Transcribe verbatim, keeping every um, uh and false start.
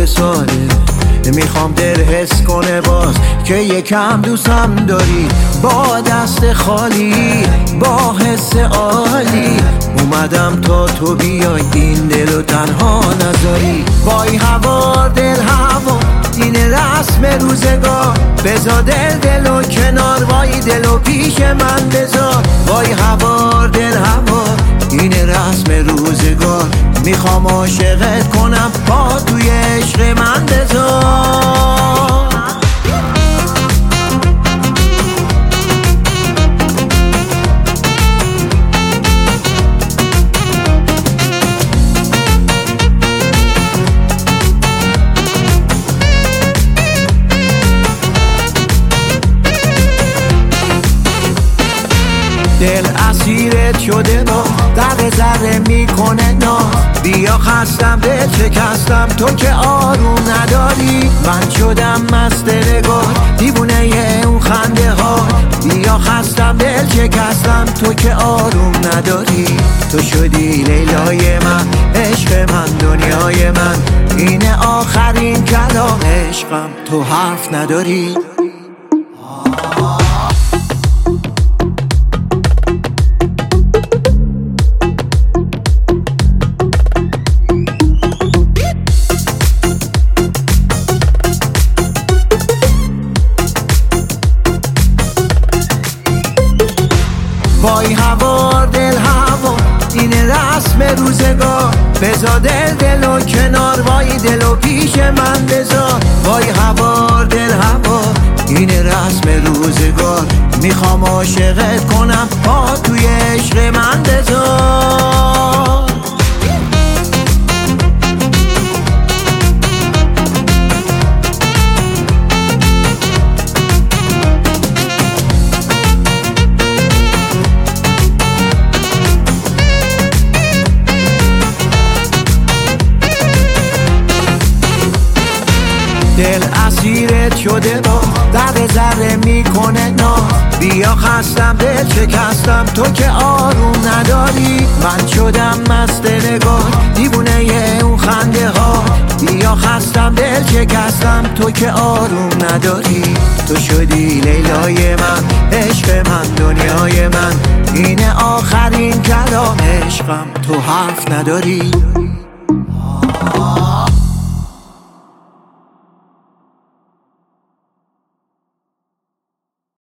خورده ساله میخوام دل حس کنه باز که یکم دوستم داری. با دست خالی با حس عالی اومدم تا تو بیای این دلو تنها نذاری. وای هوا دل هوا این رسم روزگار، بذار دل دلو کنار، وای دلو پیش من بذار. وای هوا دل هوا این رسم روزگار، میخوام عاشقت کنم پا توی عشق من بذار. دل اسیرت شده با ذره ذره میکنه ناز. بیا خستم دل شکستم تو که آروم نداری. من شدم مست نگار دیوونه اون خنده ها. بیا خستم دل شکستم تو که آروم نداری. تو شدی لیلای من عشق من دنیای من، اینه آخرین کلام عشقم تو حرف نداری. وای هوا دل هوا این رسم روزگار، بذار دل دلو کنار، وای دلو پیش من بذار. وای هوا دل هوا این رسم روزگار، میخوام عاشقت کنم پا توی عشق من بذار. دل اسیرت شده با ذره ذره میکنه ناز. بیا خستم دل شکستم تو که آروم نداری. من شدم مست نگار دیوونه اون خنده ها. بیا خستم دل شکستم تو که آروم نداری. تو شدی لیلای من عشق من دنیای من، اینه آخرین کلام عشقم تو حرف نداری.